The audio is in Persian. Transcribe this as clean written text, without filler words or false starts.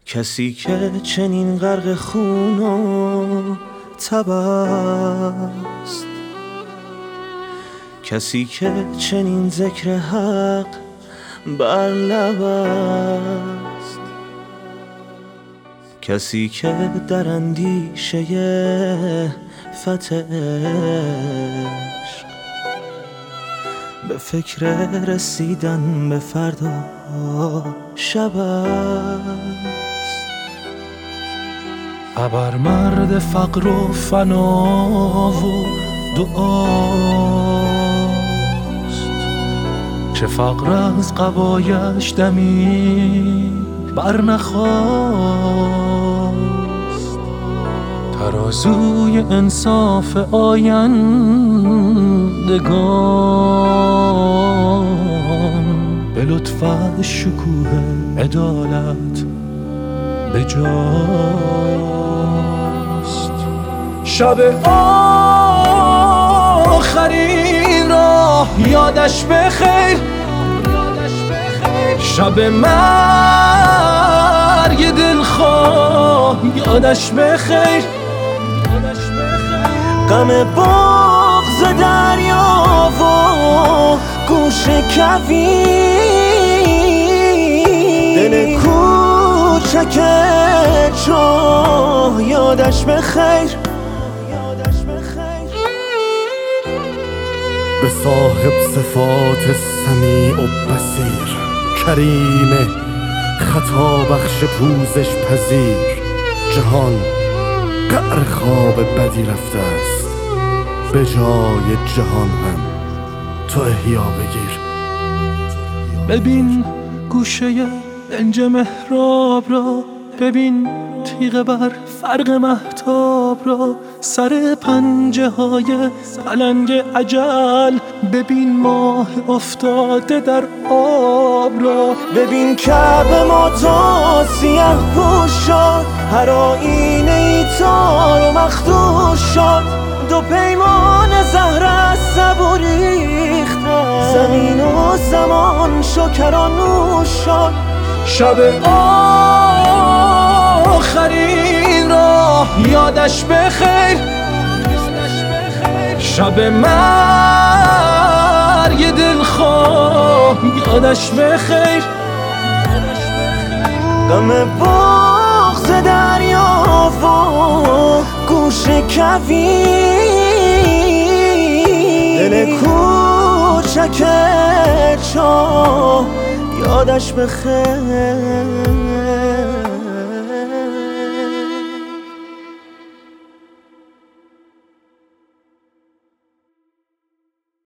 کسی که چنین غرق خون و تب است، کسی که چنین ذکر حق بر لب است، کسی که در اندیشه فتح عشق به فکر رسیدن به فردا شب است. ابر مرد فقر و فنا و دعاست، چه فقر از قبایش دمی بر نخواست. ترازوی انصاف آیندگان به لطف شکوه عدالت به جاست. شب آخرین راه یادش بخیر، شب مرگ دلخواه یادش بخیر. غم بغض دریا و گوش کویر، دل کوچک چاه یادش بخیر. به صاحب صفات سمیع و بصیر، کریم خطا بخش پوزش پذیر، جهان قعر خواب بدی رفته است، به جای جهان هم تو احیا بگیر. ببین گوشه دنج محراب را، ببین تیغ بر فرق مهتاب را، سر پنجه های پلنگ اجل، ببین ماه افتاده در آب را. ببین کعبه ما سیه پوش شد، هر آینه ای تار و مخدوش شد، دو پیمان زهر از سبو ریختن، زمین و زمان شکرانوش شد. شب آخرین راه یادش بخیر، شب مرگ دلخواه یادش بخیر. غم بغض دریا و گوش کویر، دل کوچک چاه یادش بخیر.